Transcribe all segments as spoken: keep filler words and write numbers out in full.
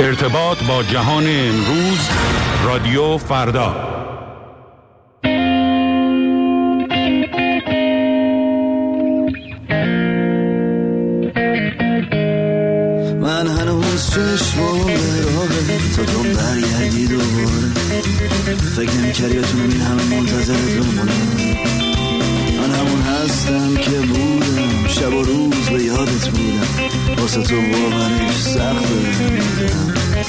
ارتباط با جهان امروز، رادیو فردا. من هنوز چشمام به راهه تا تو برگردی دوباره. فکر نمی‌کردی بتونم این همه منتظرت بمونم. من همون هستم که بودم، شب و روز به یادت بودم. واسه تو باورش سخته میدونم.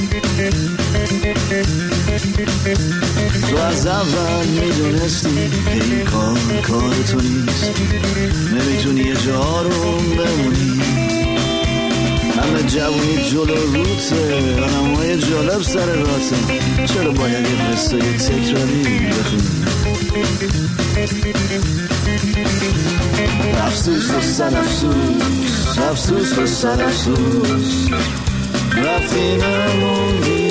تو از اول میدونستی که این کار کار تو نیست. نمیتونی یه جا رو بمونی. همه جوونی جلو روته، آدمای جالب سر راته. چرا باید یه قصه تکراری بخونی؟ افسوس و سر افسوس، افسوس و سر افسوس، رفتی نموندی.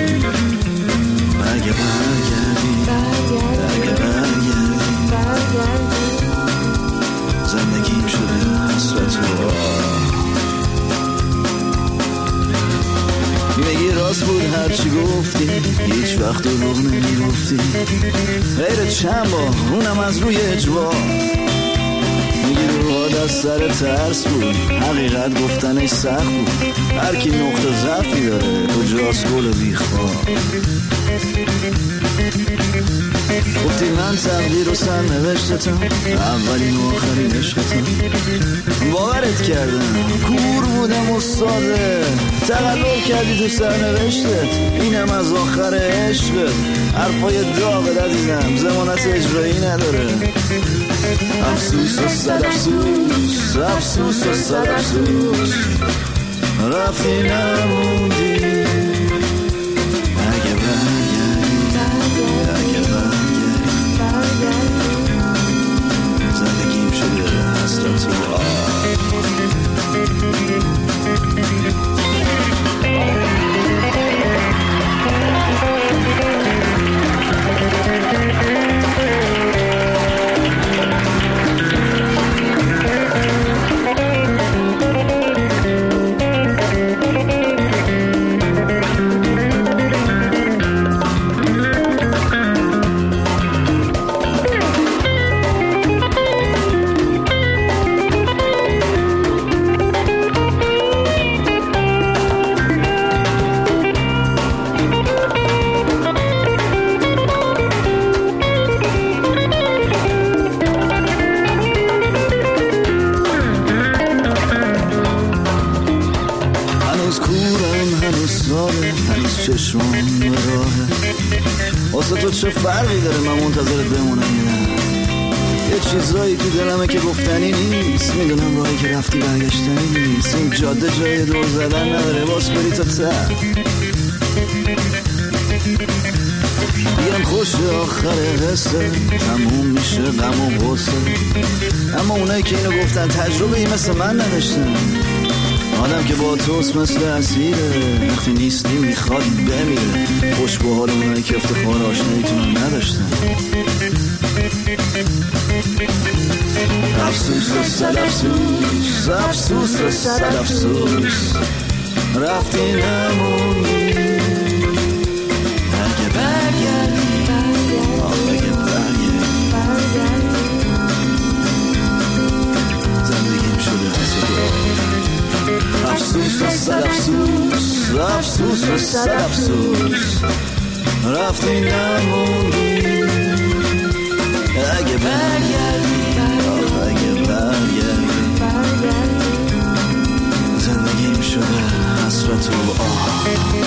اگه برگردی، اگه برگردی، زندگیم شده حسرت و میگی راست بود هرچی گفتی، هیچ وقت رو نمیگفتی. غیر چند بار اونم از روی اجبار. میگی روها دست سر ترس بود، حقیقت گفتنش سخت بود. هر کی نقطه ضعفی داره، کجاست گل بیخوار. گفتی من تقدیر و سرنوشتتم، اولین و آخرین عشقتم. باورت کردم، کور بودم و ساده. تقلب کردی تو سرنوشتت، اینم از آخر عشقت. حرفای داغت عزیزم ضمانت اجرایی نداره. افسوس و صد افسوس، افسوس و صد افسوس، رفتی نموندی. اگه برگردی، اگه برگردی، زندگیم شده حسرت و آه. چشمام به راهه. واسه تو چه فرقی داره من منتظرت بمونم یا نه؟ یه چیزایی تو دلمه که گفتنی نیست. میدونم راهی که رفتی برگشتنی نیست. این جاده جای دور زدن نداره، باز بری تا ته. میگم خوش آخر قصه، تموم میشه غم و غصه. اما اونایی که اینو گفتن تجربه ای مثل من نداشتن. آدم که با توست مثل اسیره، وقتی نیستی میخواد بمیره. خوش به حال اونایی که افتخار آشناییتون نداشتن. افسوس و صد افسوس، افسوس و صد افسوس، رفتی نموندی. اگه برگردی، اگه برگردی، زندگیم شده حسد و افسوس و صد افسوس، افسوس و صد افسوس، رفتی نموندی. اگه برگردی، اگه برگردی، زندگیم شده حسرت و آه.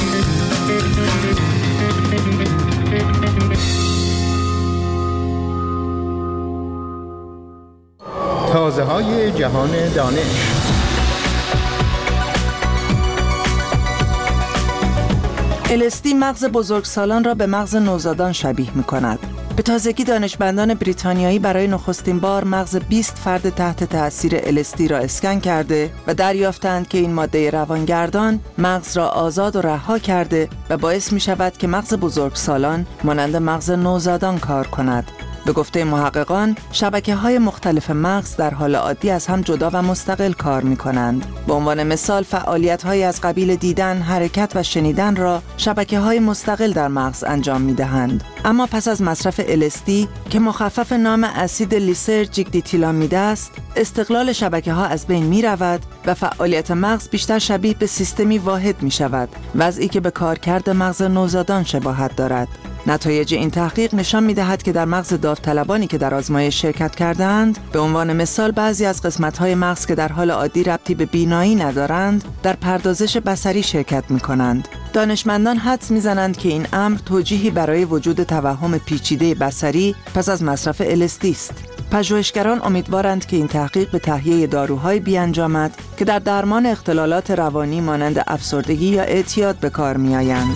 تازه های جهان دانش. ال اس دی مغز بزرگسالان را به مغز نوزادان شبیه می کند. به تازگی دانشمندان بریتانیایی برای نخستین بار مغز بیست فرد تحت تأثیر ال اس دی را اسکن کرده و دریافتند که این ماده روانگردان مغز را آزاد و رها کرده و باعث می شود که مغز بزرگسالان مانند مغز نوزادان کار کند. به گفته محققان، شبکه‌های مختلف مغز در حال عادی از هم جدا و مستقل کار می‌کنند. به عنوان مثال، فعالیت‌های از قبیل دیدن، حرکت و شنیدن را شبکه‌های مستقل در مغز انجام می‌دهند. اما پس از مصرف ال اس دی که مخفف نام اسید لیسرژیک دیتیلامید است، استقلال شبکه‌ها از بین می‌رود و فعالیت مغز بیشتر شبیه به سیستمی واحد می‌شود، وضعی که به کارکرد مغز نوزادان شباهت دارد. نتایج این تحقیق نشان می‌دهد که در مغز داوطلبانی که در آزمایش شرکت کردند، به عنوان مثال بعضی از قسمت‌های مغز که در حال عادی ربطی به بینایی ندارند، در پردازش بصری شرکت می‌کنند. دانشمندان حدس می‌زنند که این امر توجیهی برای وجود توهم پیچیده بصری پس از مصرف ال اس دی است. پژوهشگران امیدوارند که این تحقیق به تهیه داروهایی بیانجامد که در درمان اختلالات روانی مانند افسردگی یا اعتیاد به کار می‌آیند.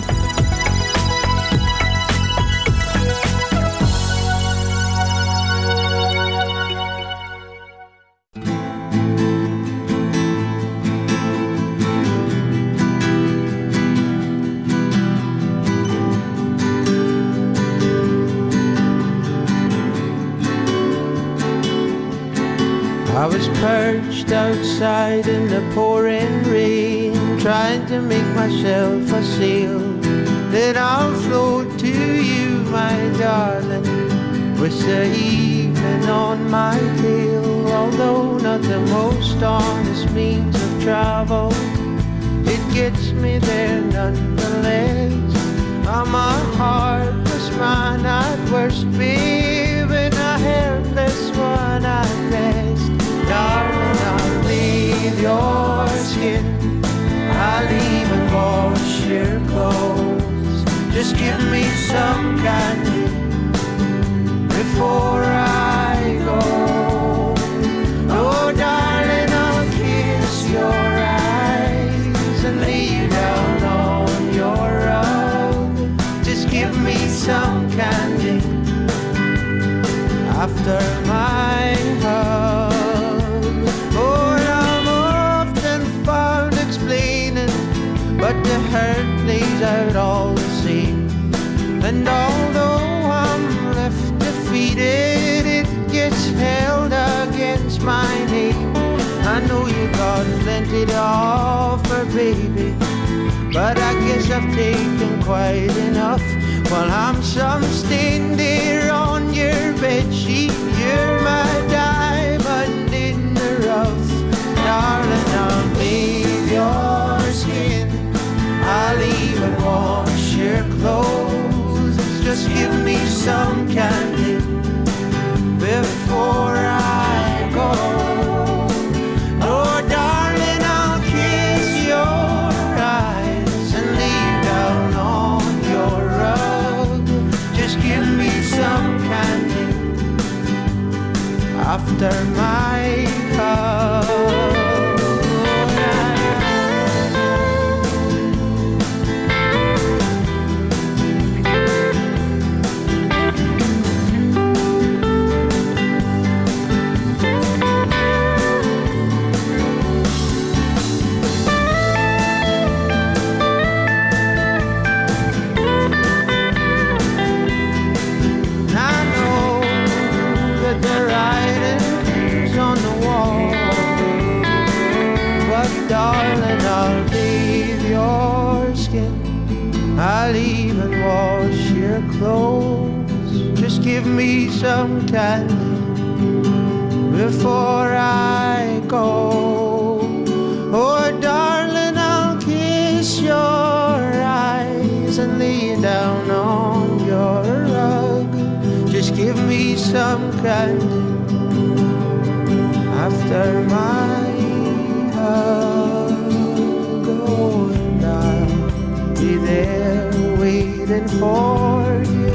I was perched outside in the pouring rain, trying to make myself a sail that I'll float to you, my darling, with the evening on my tail. Although not the most honest means of travel, it gets me there nonetheless. I'm a heartless man at worst, babe, and a helpless one at best. Darling, I'll leave your skin, I'll even wash your clothes. Just give me some candy before I go. Oh, darling, I'll kiss your eyes and lay you down on your rug. Just give me some candy after my hug. But the hurt plays out all the same. And although I'm left defeated, it gets held against my name. I know you got plenty to offer, baby, but I guess I've taken quite enough. While I'm some stain there on your bedsheet, you're my diamond in the rough. Darling, I'll leave your skin, I'll even wash your clothes. Just give me some candy before I go. Oh, darling, I'll kiss your eyes and lay down on your rug. Just give me some candy after my hug. Darling, I'll leave your skin, I'll even wash your clothes. Just give me some candy before I go. Oh, darling, I'll kiss your eyes and lay down on your rug. Just give me some candy after my going down, be there waiting for you.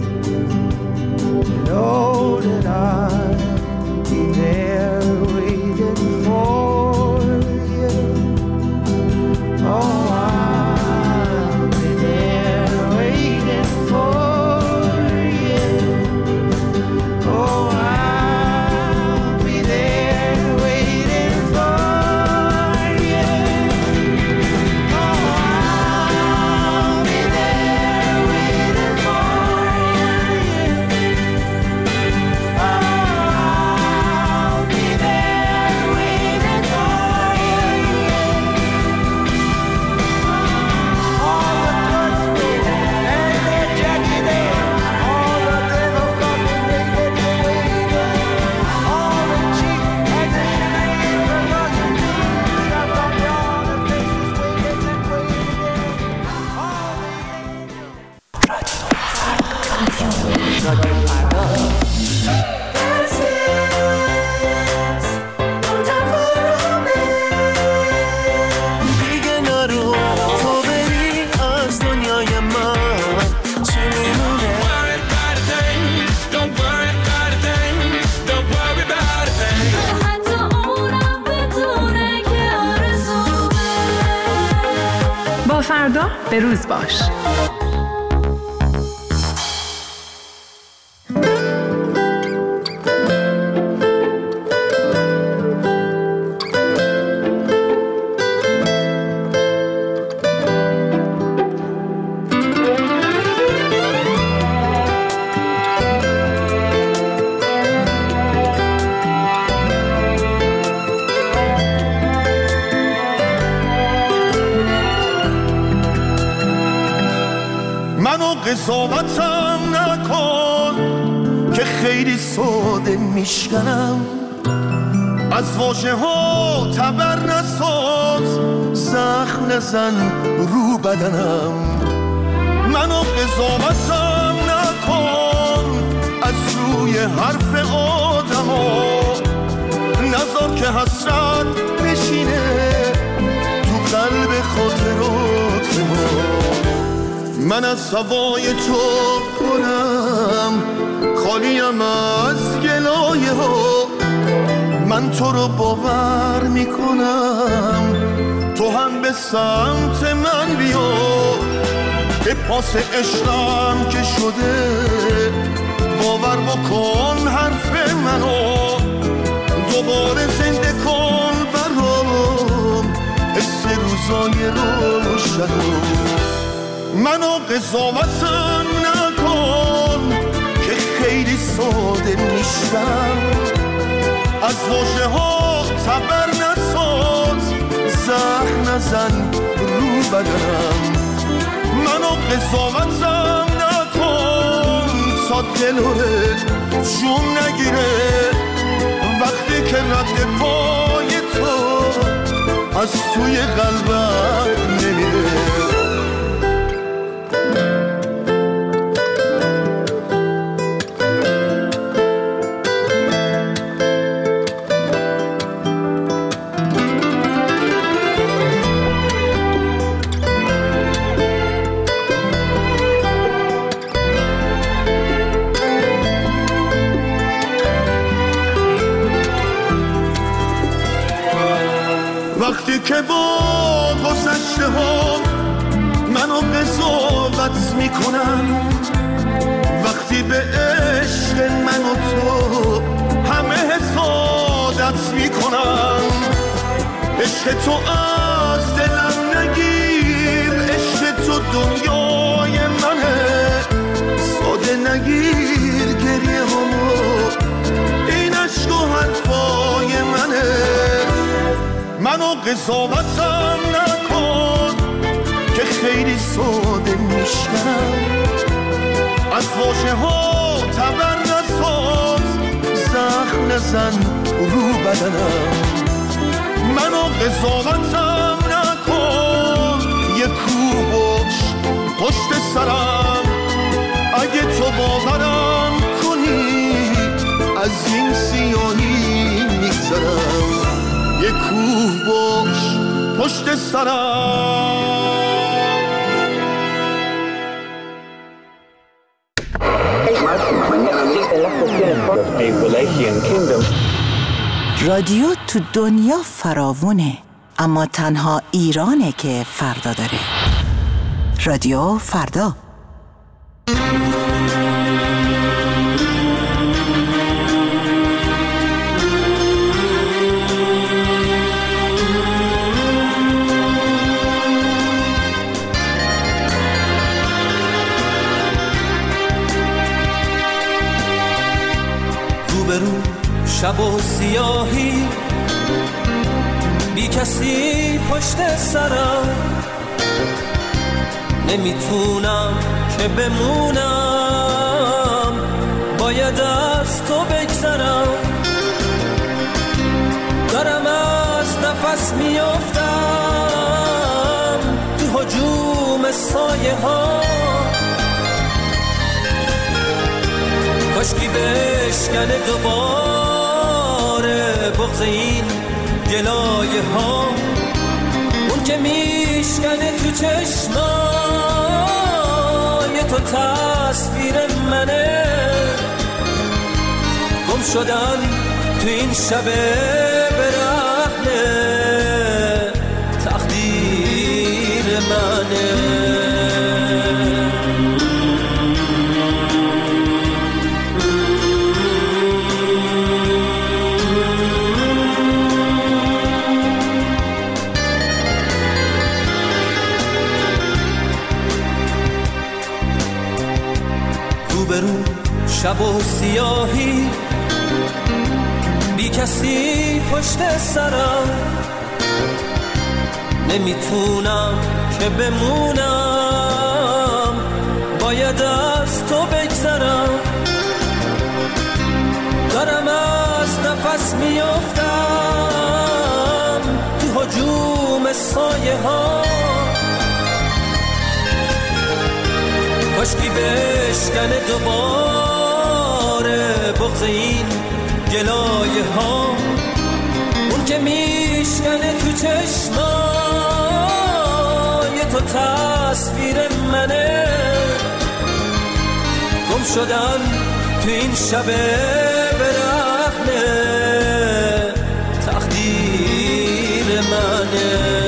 You know that I'll be there waiting for you. Oh, I'll be there waiting for you. Oh, I'll be there waiting for you. Oh, I'll be there waiting تا فردا به روز باش. قضاوتم نکن که خیلی ساده میشکنم، از واژه ها تبر نساز، زخم نزن رو بدنم. منو قضاوتم نکن از روی حرف آدم ها، نذار که حسرت بشینه تو قلب خاطرات ما. من از هوای تو کنم خالیم از گلایه ها، من تو رو باور میکنم تو هم به سمت من بیا. به پاس عشقم که شده باور بکن حرف منو، دوباره زنده کن برام حس روزای روشنو. منو قضاوتم نکن که خیلی ساده میشم، از واژه ها تبر نساز، زخم نزن رو بدنم. منو قضاوتم نکن تا دلوره جون نگیره وقتی که رد پای تو از توی قلبم نمیره. وقتی که با گذشته ها منو قضاوت میکنن، وقتی به عشق من و تو همه حسادت میکنن، عشق تو از دلم نگیر، عشق تو دنیای منه، ساده نگیر گریه همو، این عشق و حرفای منه. منو قضاوتم نکن که خیلی ساده میشم، از واژه ها تبر نساز، زخم نزن رو بدنم. منو قضاوتم نکن یه کوه باش پشت سرم، اگه تو باورم کنی از این سیاهی میگذرم. یه کوه باش پشت سرم. رادیو تو دنیا فراوونه، اما تنها ایرانه که فردا داره. رادیو فردا. شب و سیاهی بی کسی پشت سرم، نمیتونم که بمونم، باید از تو بگذرم. دارم از نفس میافتم تو هجوم سایه ها، کاشکی بشکنه دوباره بغض این گلایه ها، اون که میشکنه تو چشمای تو تصویر منه. گم شدن تو این شب برهنه تقدیر منه. روبرو شب و سیاهی، بی کسی پشت سرم، نمیتونم که بمونم، باید از تو بگذرم. دارم از نفس میافتم تو هجوم سایه ها، کاشکی بشکنه دوباره بغض این گلایه ها، اون که میشکنه تو چشمای تو تصویر منه. گم شدن تو این شب برهنه، تقدیر منه.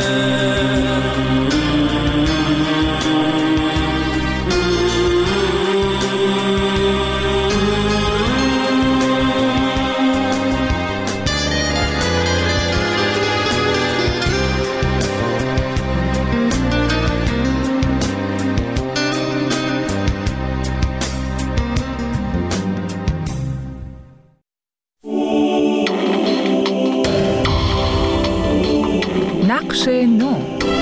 نقش نو.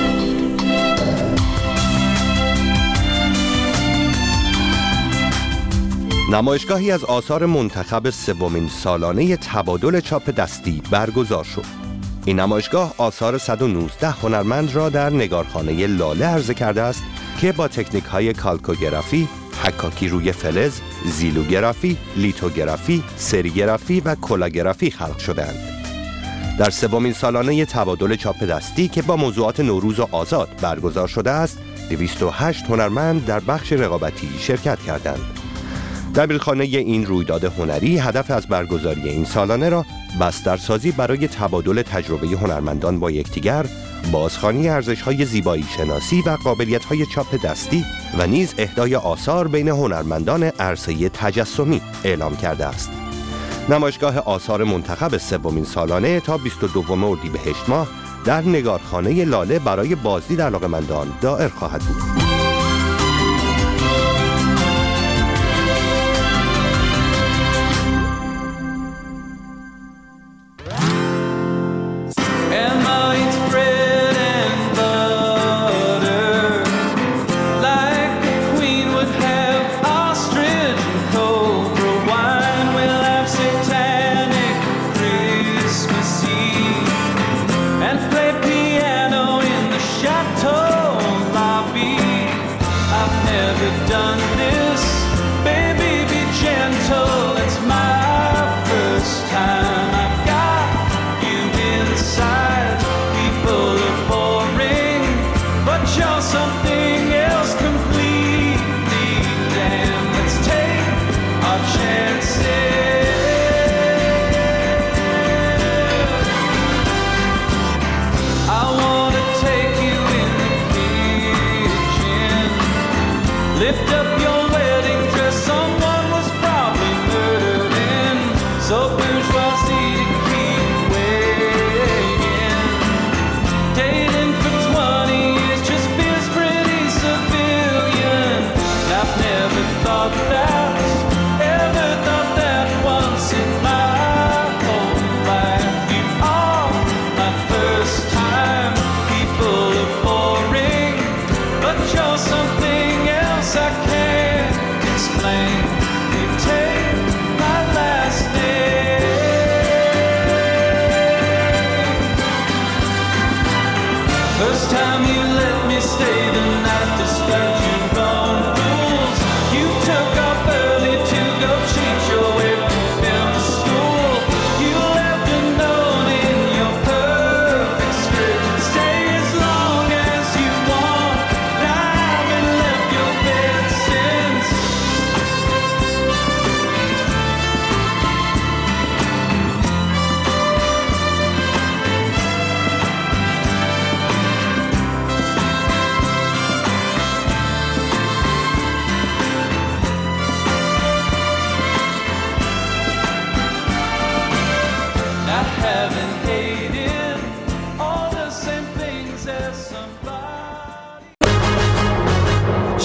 نمایشگاهی از آثار منتخب سومین سالانه تبادل چاپ دستی برگزار شد. این نمایشگاه آثار صد و نوزده هنرمند را در نگارخانه لاله عرضه کرده است که با تکنیک‌های کالکوگرافی، حکاکی روی فلز، زیلوگرافی، لیتوگرافی، سریگرافی و کلاگرافی خلق شدند. در سومین سالانه تبادل چاپ دستی که با موضوعات نوروز و آزاد برگزار شده است، دویست و هشت هنرمند در بخش رقابتی شرکت کردند. دبیرخانه این رویداد هنری هدف از برگزاری این سالانه را بسترسازی برای تبادل تجربه هنرمندان با یکدیگر، بازخوانی ارزش‌های زیبایی شناسی و قابلیت‌های چاپ دستی و نیز اهدای آثار بین هنرمندان عرصه تجسمی اعلام کرده است. نمایشگاه آثار منتخب سومین سالانه تا بیست و دوم اردیبهشت ماه در نگارخانه لاله برای بازدید علاقه‌مندان دائر خواهد بود.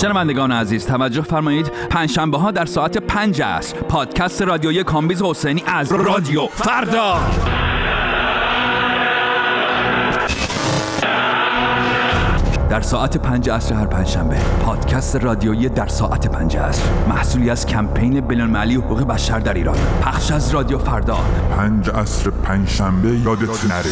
شنوندگان عزیز توجه فرمایید، پنجشنبه ها در ساعت پنج عصر پادکست رادیویی کامبیز حسینی از رادیو فردا. در ساعت پنج عصر هر پنجشنبه پادکست رادیویی در ساعت پنج عصر، محصولی از کمپین بین‌المللی حقوق بشر در ایران، پخش از رادیو فردا. پنج عصر پنجشنبه یادت نره.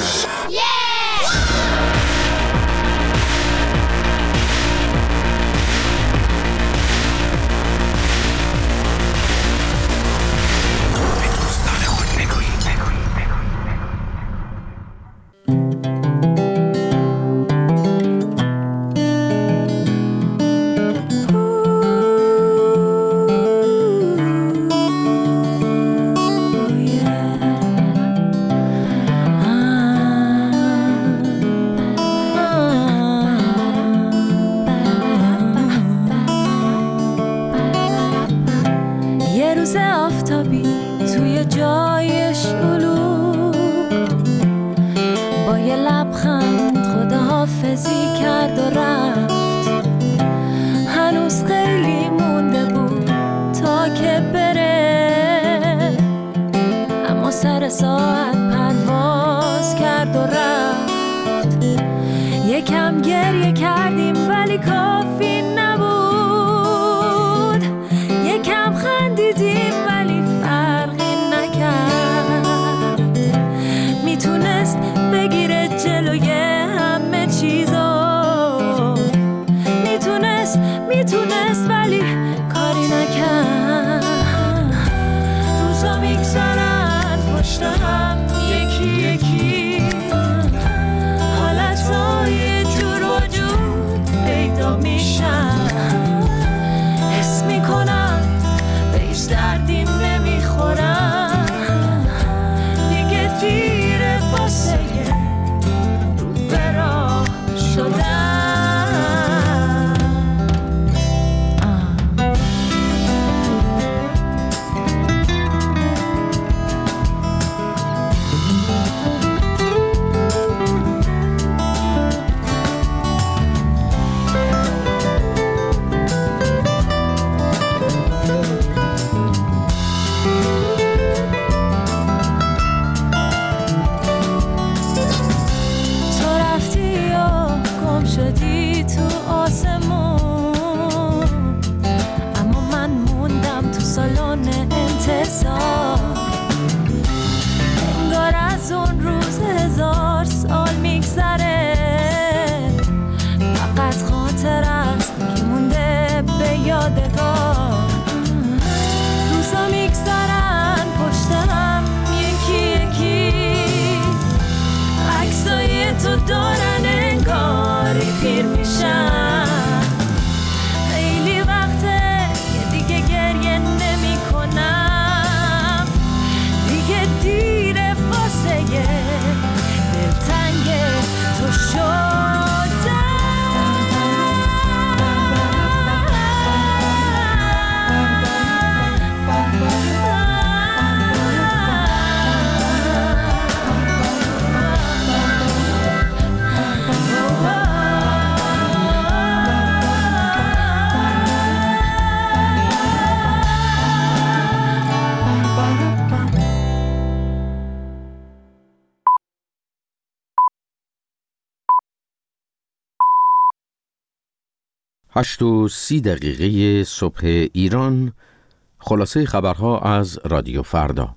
هشت و سی دقیقه صبح ایران، خلاصه خبرها از رادیو فردا.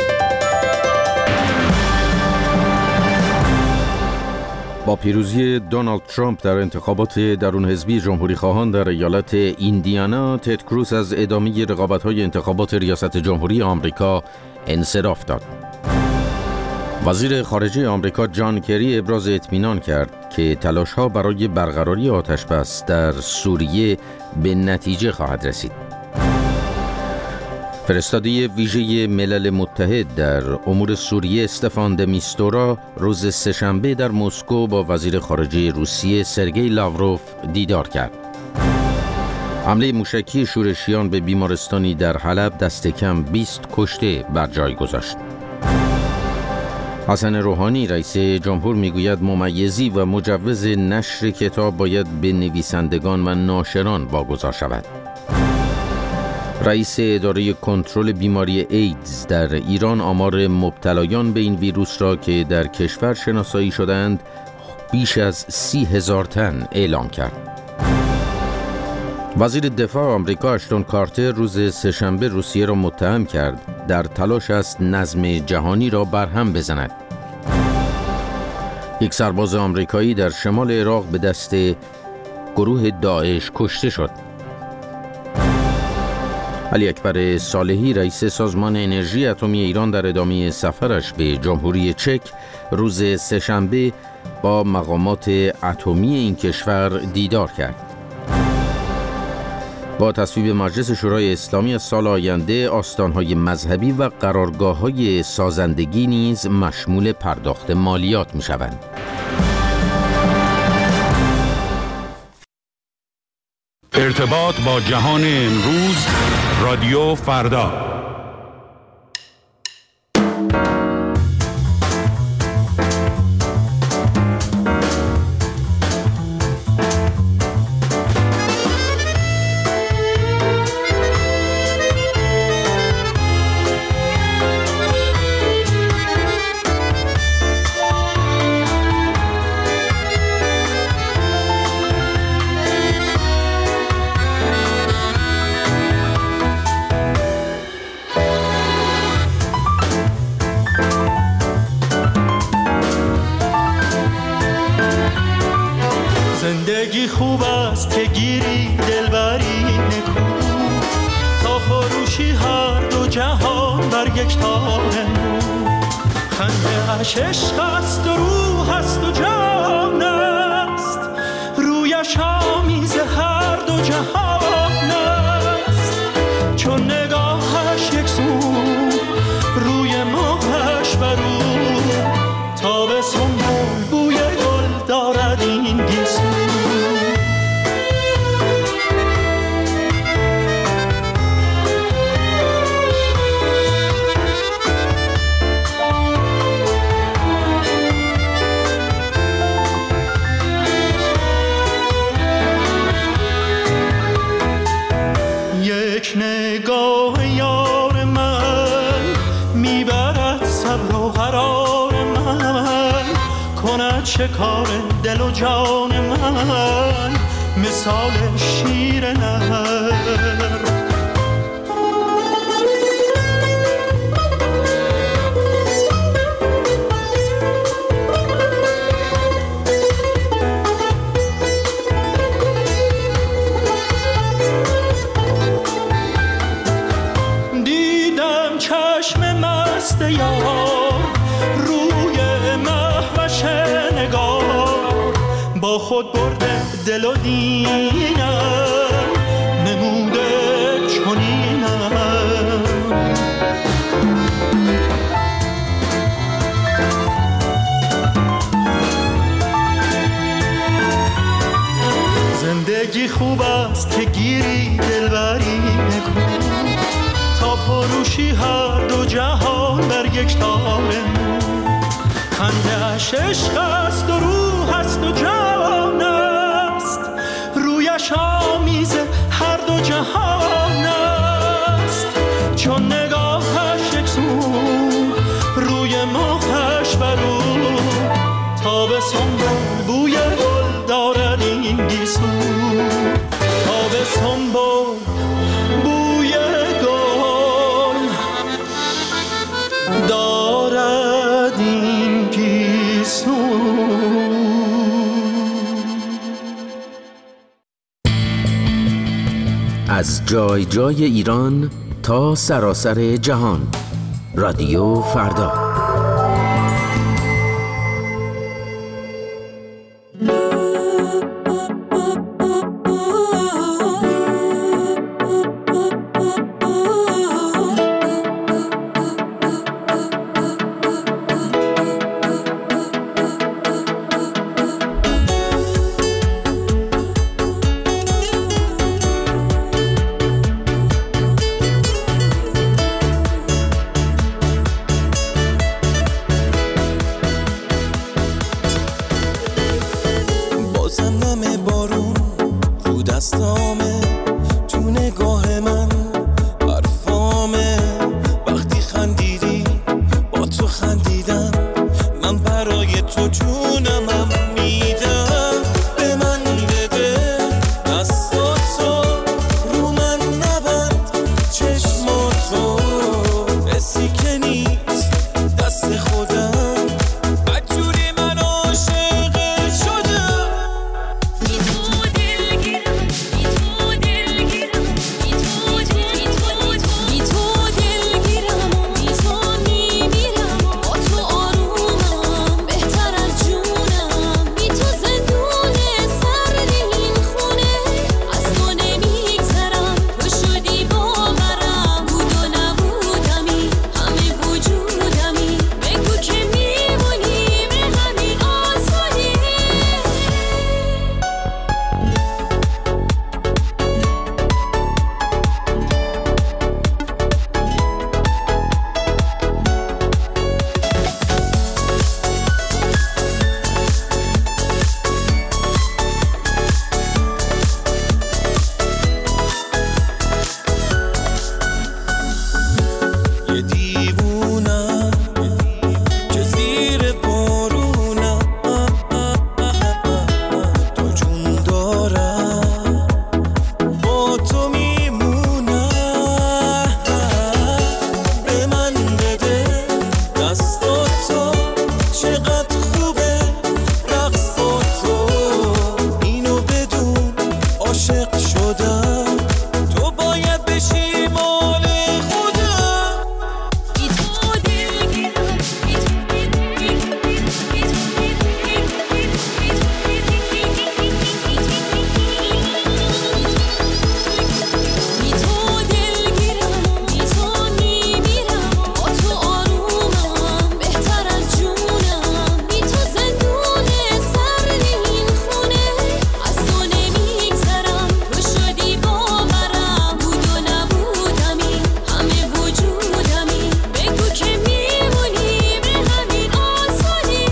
با پیروزی دونالد ترامپ در انتخابات درون حزبی جمهوری خواهان در ایالت ایندیانا، تد کروز از ادامه رقابت‌های انتخابات ریاست جمهوری آمریکا انصراف داد. وزیر خارجه آمریکا جان کری ابراز اطمینان کرد که تلاش‌ها برای برقراری آتش‌بس در سوریه به نتیجه خواهد رسید. فرستاده ویژه ملل متحد در امور سوریه استفان د میستورا روز سه‌شنبه در مسکو با وزیر خارجه روسیه سرگئی لاوروف دیدار کرد. حمله موشکی شورشیان به بیمارستانی در حلب دست کم بیست کشته بر جای گذاشت. حسن روحانی رئیس جمهور میگوید ممیزی و مجوز نشر کتاب باید به نویسندگان و ناشران واگذار شود. رئیس اداره کنترل بیماری ایدز در ایران آمار مبتلایان به این ویروس را که در کشور شناسایی شدند بیش از سی هزار تن اعلام کرد. وزیر دفاع آمریکا اشتون کارتر روز سه‌شنبه روسیه را متهم کرد در تلاش است نظم جهانی را برهم بزند. یک سرباز آمریکایی در شمال عراق به دست گروه داعش کشته شد. علی اکبر صالحی رئیس سازمان انرژی اتمی ایران در ادامه سفرش به جمهوری چک روز سه‌شنبه با مقامات اتمی این کشور دیدار کرد. با تصویب مجلس شورای اسلامی از سال آینده آستان‌های مذهبی و قرارگاه‌های سازندگی نیز مشمول پرداخت مالیات می‌شوند. ارتباط با جهان امروز، رادیو فردا. زندگی خوب است که گیری دلبری نکو، تا فروشی هر دو جهان بر یک تار نو. خنده اش عشق است و روح است و جان است، رویش آمیز هر دو جهان است. چون نگاهش یک سو روی ماهش برو، تا به سنبول بوی گل دارد این گیسو. یک نگاه یار من میبرد صبر و قرار من، کند شکار دل و جان من مثال شیر نهر. دیدم چشم مست یار روی مهوش نگار، با خود برده دل و دینم نموده چنینم. زندگی خوب است که گیری دلبری نکو، تا فروشی هر دو جهان بر یک تار نو. خنده اش عشق است و روح است و جان است، رویش آمیز هر دو جهان است. چون نگاهش یک سو روی ماهش برو، تا به سنبول بوی گل دارد این گیسو. تا به سنبول بوی گل دارد این گیسو. از جای جای ایران تا سراسر جهان، رادیو فردا. دستامه، تو نگاه من حرفامه. وقتی خندیدی با تو خندیدم، من برای تو جونمم میدم. به من بده دستاتو، رو من نبند چشماتو. حسی که نیست دست خودم، بدجوری من عاشق شدم. بی تو دلگیرم، بی تو دلگیرم، بی تو بی تو دلگیرم، بی تو میمیرم. با تو آرومم بهتر از جونم. بی تو زندون سرد این خونه، از تو نمیگذرم. تو شدی باورم، بود و نبودمی، همه وجودمی. بگو که میمونی به همین آسانی. یه دیوونم که زیر بارونم، تو جون دارم با تو میمونم. به من بده دستاتو، چقدر خوبه رقصاتو. اینو بدون عاشق شدم، تو باید بشی مال خودم. بی تو دلگیرم، بی تو بی تو دلگیرم، بی تو میمیرم. با تو آرومم بهتر از جونم. بی تو زندون سرد این خونه، از تو نمیگذرم. تو شدی باورم، بود و نبودمی، همه وجودمی. بگو که میمونی به همین آسانی.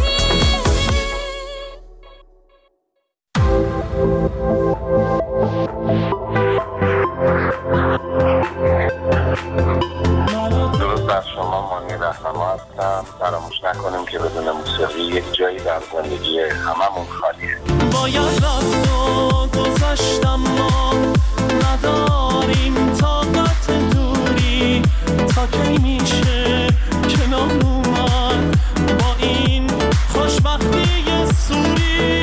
درود بر شما، مانی رهنما هستم. فراموش نکنیم که بدون موسیقی یک جایی در زندگی هممون خالیه. باید رفت و گذشتم، ما نداریم طاقت دوری. تا کی میشه کنار اومد با این خوشبختی سوری.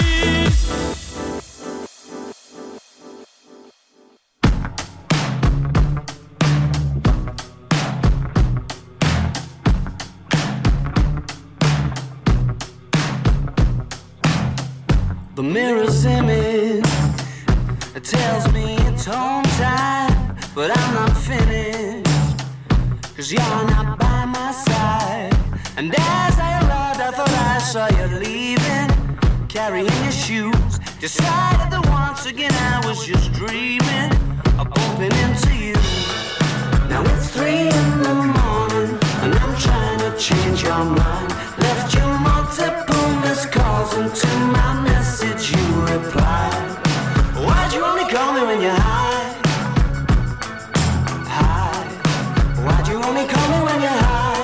The mirror's image, it tells me it's home time, but I'm not finished, 'cause you're not by my side. And as I arrived, I thought I saw you leaving, carrying your shoes. Decided that once again I was just dreaming of bumping into you. Now it's three in the morning, and I'm trying to change your mind. Left you multiple missed calls, and to my message you replied. Why'd you only call me when you're high? High. Why'd you only call me when you're high?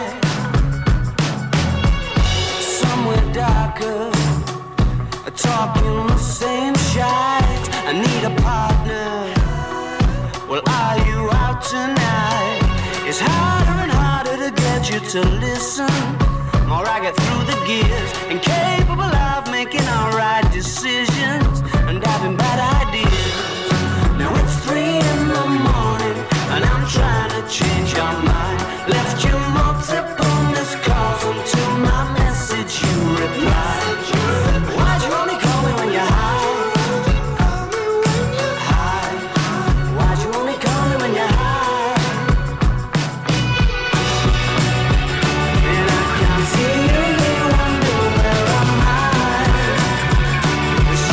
Somewhere darker, talking the same shit. I need a partner. Well, are you out tonight? It's harder and harder to get you to listen. More I get through the gears, incapable of making all right decisions and having bad ideas. Now it's three in the morning, and I'm trying to change your mind. Left you multiple missed calls, and to my message you replied. Why'd you only call me when you're high? High. Why'd you only call me when you're high? And I can't see you, you wonder where am I? Wish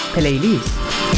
پلیلیست.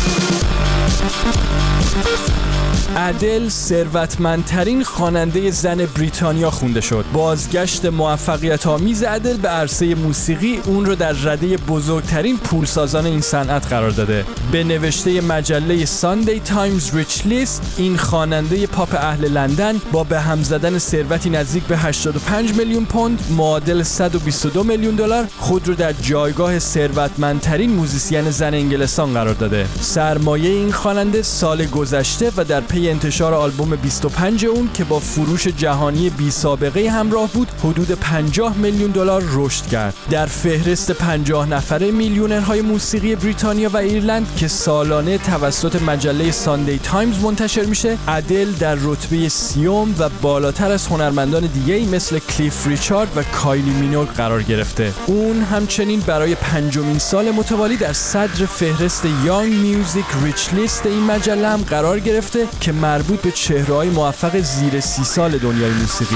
ادل ثروتمندترین خواننده زن بریتانیا خونده شد. بازگشت موفقیت آمیز ادل به عرصه موسیقی اون رو در رده بزرگترین پولسازان این صنعت قرار داده. به نوشته مجله ساندی تایمز ریچ لیست، این خواننده پاپ اهل لندن با به هم زدن ثروتی نزدیک به هشتاد و پنج میلیون پوند معادل صد و بیست و دو میلیون دلار خود رو در جایگاه ثروتمندترین موزیسین زن انگلستان قرار داده. سرمایه این خواننده سال گذشته و در پی انتشار آلبوم بیست و پنج اون که با فروش جهانی بی سابقه همراه بود حدود پنجاه میلیون دلار رشد کرد. در فهرست پنجاه نفره میلیونرهای موسیقی بریتانیا و ایرلند که سالانه توسط مجله ساندی تایمز منتشر میشه، ادل در رتبه سیوم و بالاتر از هنرمندان دیگه‌ای مثل کلیف ریچارد و کایلی مینوگ قرار گرفته. اون همچنین برای پنجمین سال متوالی در صدر فهرست یانگ میوزیک ریچ لیست این مجله هم قرار گرفته که مربوط به چهره‌های موفق زیر سی سال دنیای موسیقیه.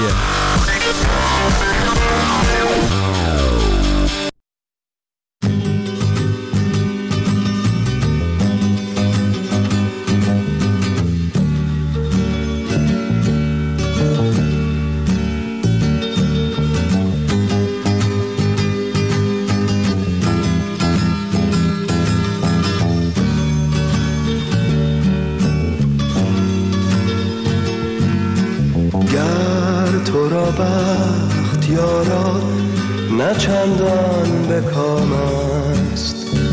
بخت یارا نه چندان به کام است،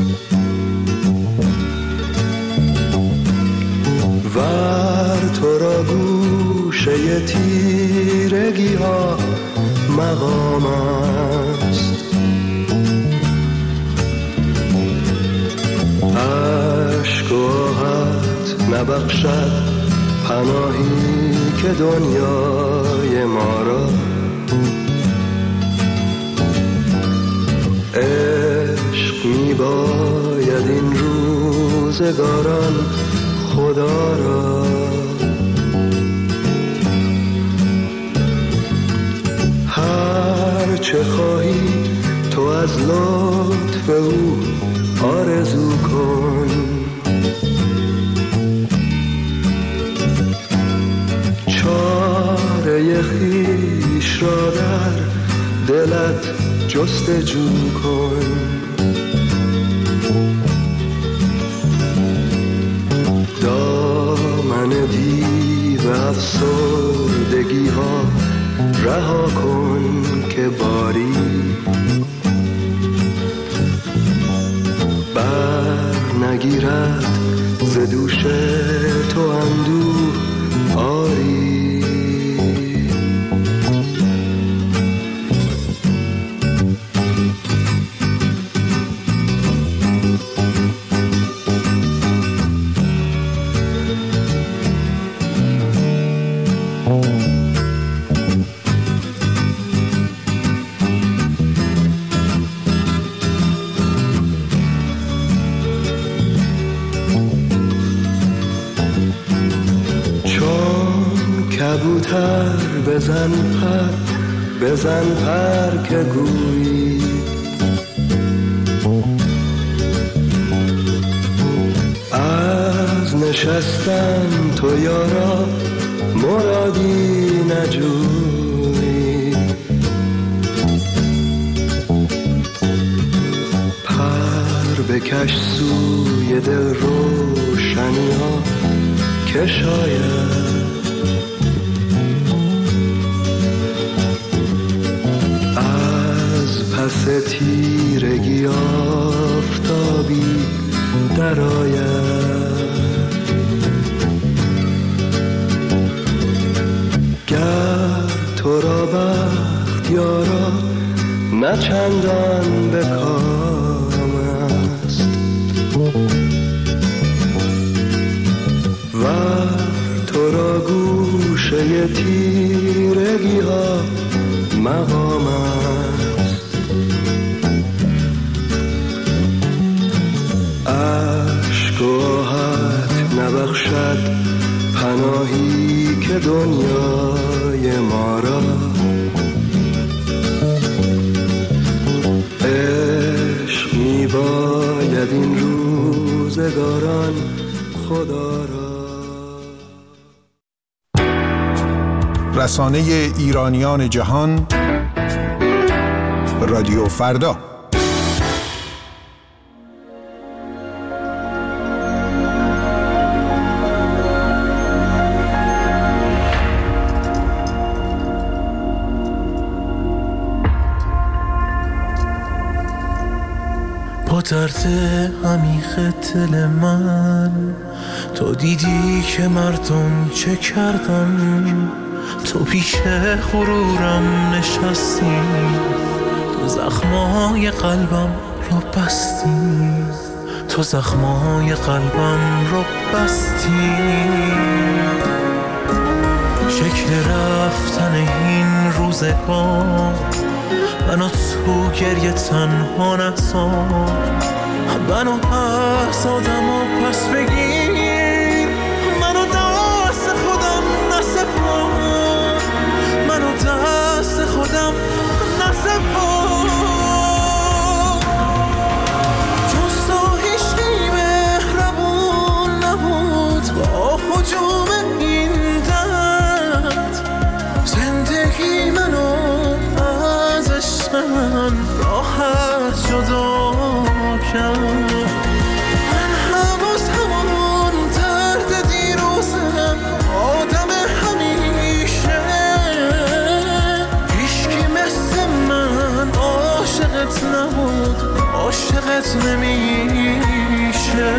ور تو را گوشه تیرگی ها مقام است. عشق و آهت نبخشد پناهی که دنیای ما را، عشق می باید این روزگاران خدا را. هر چه خواهی تو از لطف او آرزو کن، چاره خویش را در دلت جستجو کن. دامن دیو افسردگی ها رها کن که باری بر نگیرد ز دوش تو اندوه آری. کبوتر بزن پر بزن پر که گویی، از نشستن تو یارا مرادی نجویی. پر بکش سوی دل روشنی ها که شاید پس تیرگی آفتابی در آید. گر تو را بخت یارا نه چندان به کام است، ور تو را گوشه تیرگی ها مقام است. عشق و آهت نبخشد پناهی که دنیای ما را، عشق می باید این روز روزگاران خدا را. رسانه ایرانیان جهان، رادیو فردا. با درد عمیق دل من تو دیدی که مردم چه کردن، تو پیش غرورم نشستی، تو زخمای قلبم رو بستی، تو زخمای قلبم رو بستی. شکل رفتن این روزگار منو تو گریه تنها نذار، منو از آدم و پس بگیر، منو دست خودم نسپار، منو دست خودم نسپار. جز تو هیچکی مهربون نبود با هجوم این درد، زندگی منو من راحت جدا کرد. من هنوز همون درد دیروزم، آدم همیشه، هیچکی مثل من عاشقت نبود، عاشقت نمیشه.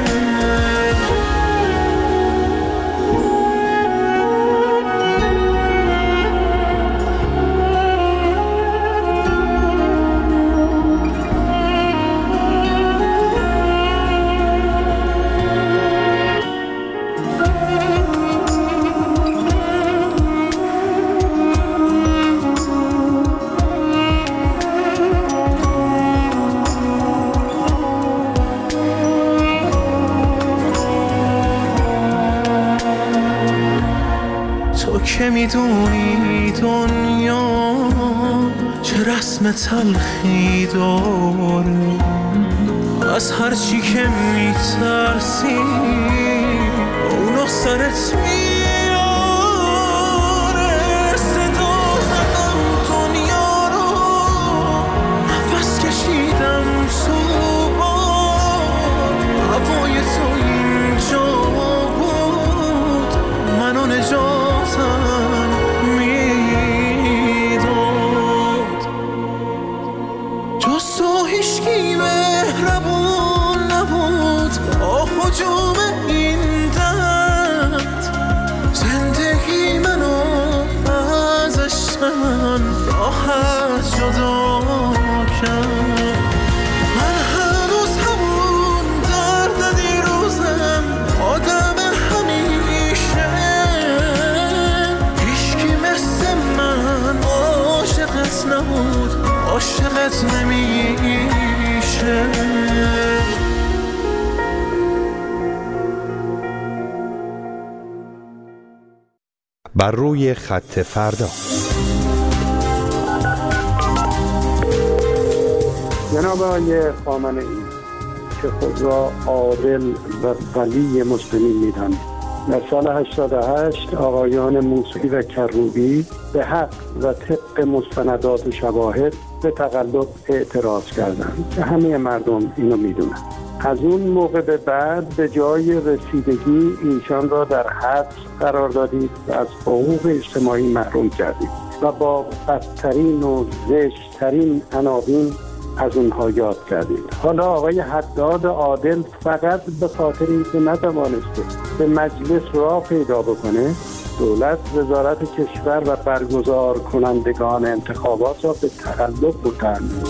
که میدونی دنیا چه رسم تلخی داره، از هرچی که میترسی اونو سرت میاره. صدا زدم دنیا رو، نفس کشیدم تو باد، هوای تو اینجا بود، منو نجات هجوم این درد، زندگی منو از عشق من راحت جدا کرد. من هنوز همون درد دیروزم، آدم همیشه، هیچکی مثل من عاشقت نبود، عاشقت نمیشه. بر روی خط فردا. جناب آقای خامنه‌ای که خود را عادل و ولی مسلمین می‌دانند، در سال هشتاد و هشت آقایان موسوی و کروبی به حق و طبق مستندات و شواهد به تقلب اعتراض کردند که همه مردم اینو می‌دونند. از اون موقع به بعد به جای رسیدگی ایشان را در حبس قرار دادید و از حقوق اجتماعی محروم کردید و با بدترین و زشت‌ترین عناوین از اونها یاد کردید. حالا آقای حداد عادل فقط به خاطر اینکه نتوانسته به مجلس راه پیدا بکنه، دولت وزارت کشور و برگزار کنندگان انتخابات را به تقلب بردند.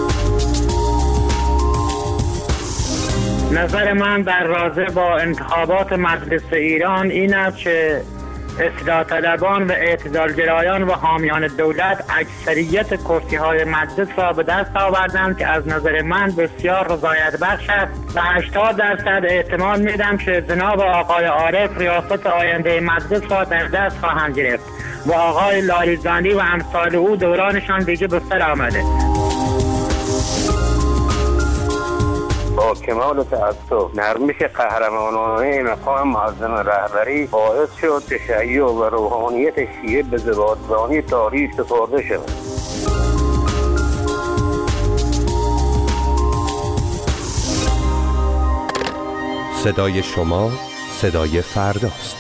نظر من در رابطه با انتخابات مجلس ایران این است که اصلاح طلبان و اعتدالگرایان و حامیان دولت اکثریت کرسی‌های مجلس را به دست آوردند که از نظر من بسیار رضایت بخش است و هشتاد درصد احتمال میدم که جناب آقای عارف ریاست آینده مجلس را در دست خواهند گرفت و آقای لاریجانی و امثال او دورانشان دیگه به سر آمده. با با کمال تأسف نرمش قهرمانانه مقام معظم رهبری باعث شد تشیع و روحانیت شیعه به زبادرانی تاریخ سپرده شود. صدای شما صدای فرداست.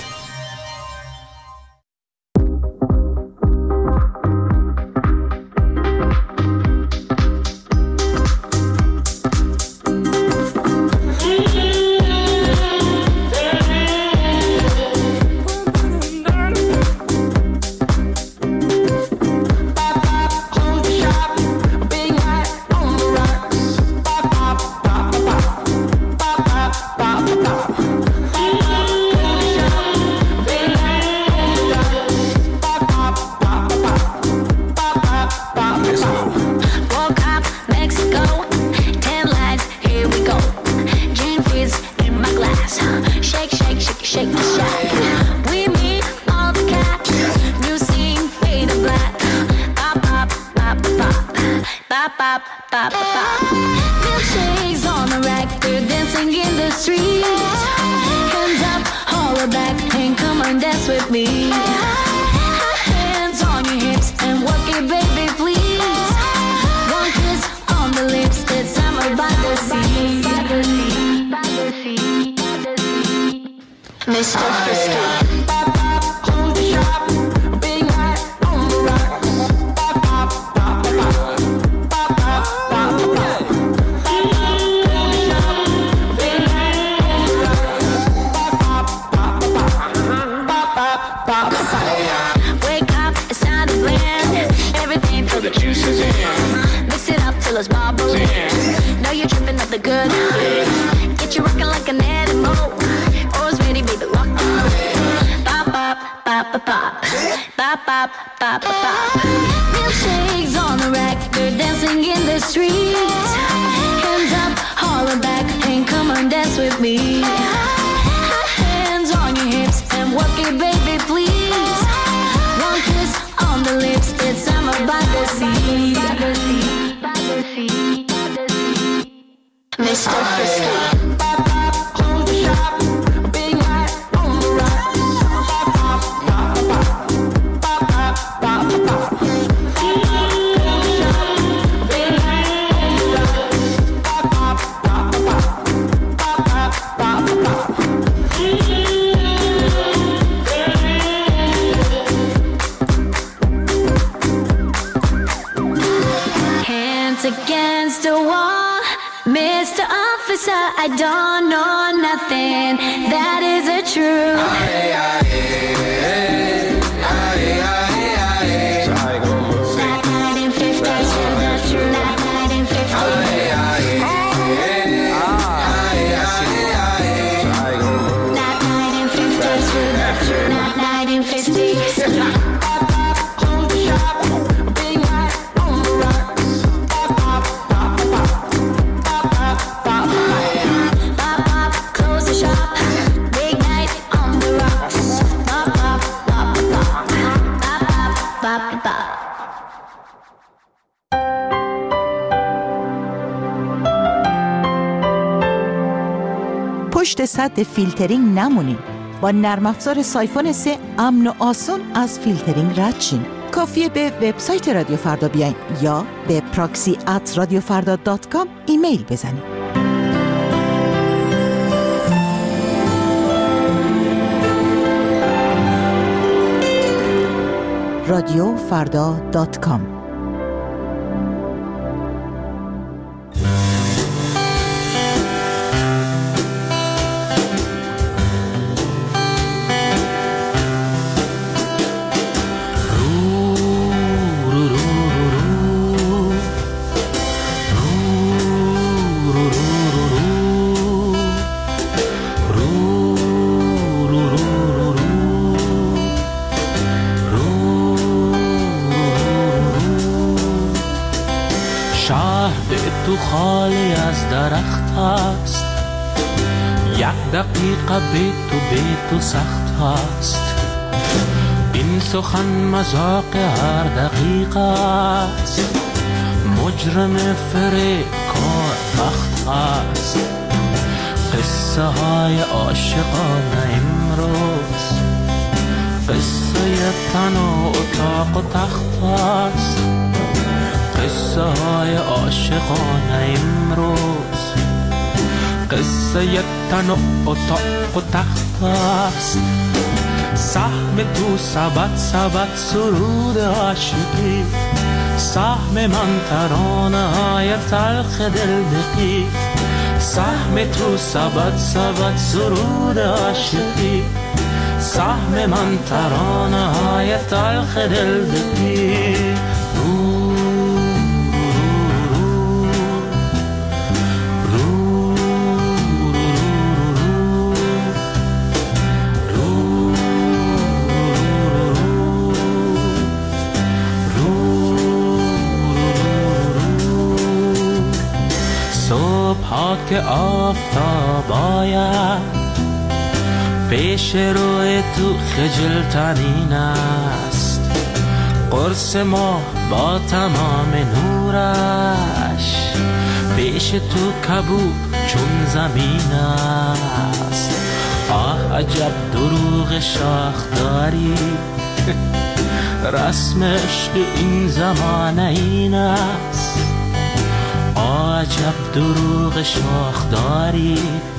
Against the wall, Mister Officer, I don't know nothing that isn't true. Aye, aye, aye, aye, aye, aye. That nineteen fifties was the truth. That nineteen fifties. Aye, aye, aye, aye, aye. That nineteen fifties was the truth. That nineteen fifties. پشت سد فیلترینگ نمونین. با نرم افزار سایفون سه امن و آسون از فیلترینگ رد شین. کافیه به وبسایت رادیو فردا بیاین یا به پراکسی ات رادیو فردا دات کام ایمیل بزنین. رادیو فردا دات کام. تو خالی از درخت است، یک دقیقه بی تو بی تو سخت است. این سخن مذاق هر دقیقه است، مجرم فریب کار بخت است. قصه های عاشقانه امروز قصه تن و اتاق و تخت است. قصه های عاشقانه امروز قصه تن و اتاق و تخت است. سهم تو سبد سبد سرود عاشقی، سهم من ترانه های تلخ دل دقی. سهم تو سبد سبد سرود عاشقی، سهم من ترانه های تلخ دل دقی. که آفتاب آید پیش روی تو خجلترین است. قرص ما با تمام نورش پیش تو کبود چون زمین است. آه عجب دروغ شاخ داری، رسم عشق این زمانه این است. عجب دروغ شاخ داری،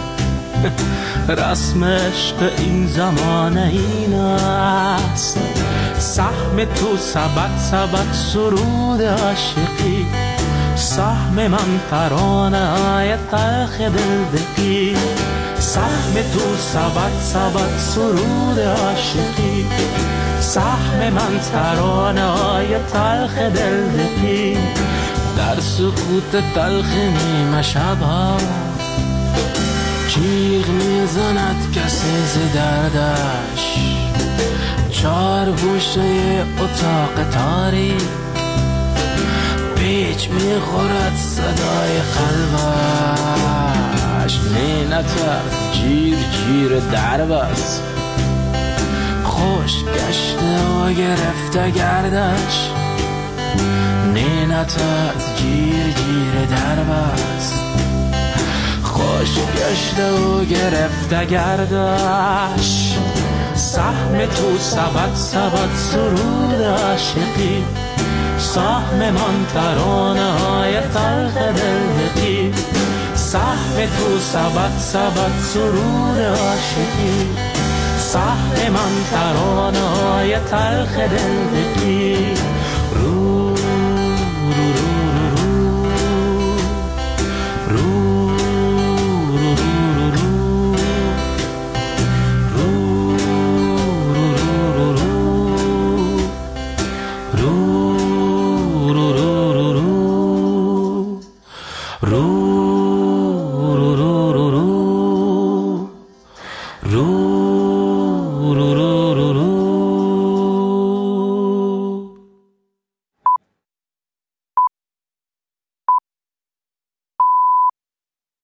رسم عشق این زمانه این است. سهم تو سبد سبد سرود عاشقی، سهم من ترانه های تلخ دل دقی. سهم تو سبد سبد سرود عاشقی، سهم من ترانه های تلخ دل دقی. در سکوت تلخ نیمه شبها جیغ میزند کسی ز دردش. چار گوشه اتاق تاریک پیچ میخورد صدای قلبش. نه نترس جیر جیر درب است، خوش گشته و گرفته گردش. نه نترس جیر جیر درب است، خوش گشته و گرفته گردش. سهم تو سبد سبد سرود عاشقی، سهم من ترانه های تلخ دل دقی. سهم تو سبد سبد سرود عاشقی، سهم من ترانه های تلخ دل دقی.